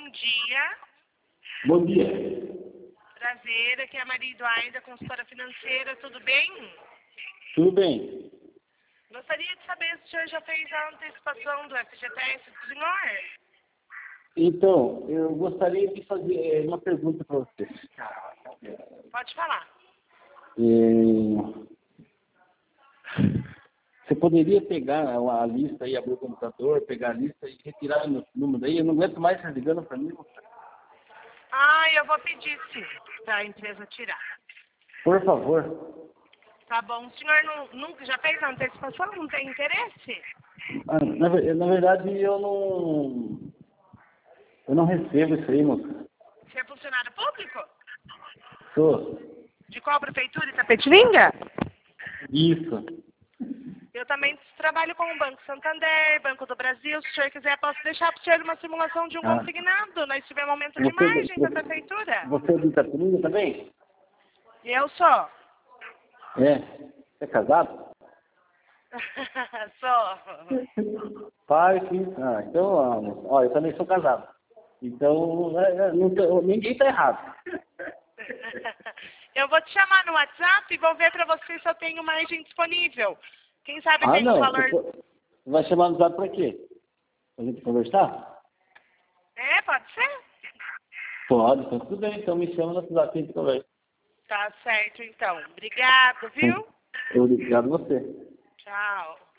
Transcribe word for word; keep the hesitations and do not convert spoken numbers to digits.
dia. Bom dia. Prazer, aqui é a Maria Eduarda, consultora financeira, tudo bem? Tudo bem. Gostaria de saber se o senhor já fez a antecipação do F G T S do senhor? Então, eu gostaria de fazer uma pergunta para você. Pode falar. É... Você poderia pegar a lista e abrir o computador, pegar a lista e retirar o número daí? Eu não aguento mais você ligando para mim. Ah, eu vou pedir sim, para a empresa tirar. Por favor. Tá bom. O senhor não, nunca já fez a antecipação? Não tem interesse? Ah, na, na verdade, eu não... Eu não recebo isso aí, moça. Você é funcionário público? Sou. De qual prefeitura? Itapetininga? Isso. Eu também trabalho com o Banco Santander, Banco do Brasil. Se o senhor quiser, posso deixar para o senhor uma simulação de um Ah. consignado. Nós tivemos aumento de Você, margem da você, prefeitura. você é de Itapetininga também? Eu sou. É. Você é casado? Sou. Pai, sim. Ah, então, ó, ó, eu também sou casado. Então, é, é, não tô- ninguém está errado. Eu vou te chamar no WhatsApp e vou ver para você se eu tenho margem disponível. Quem sabe Ah, tem um não. valor... Você po- vai chamar no zap para quê? Para a gente conversar? É, pode ser? Pode, então tudo bem. Então me chama no zap e a gente conversa. Tá certo, então. Obrigado, viu? Obrigado a você. Tchau.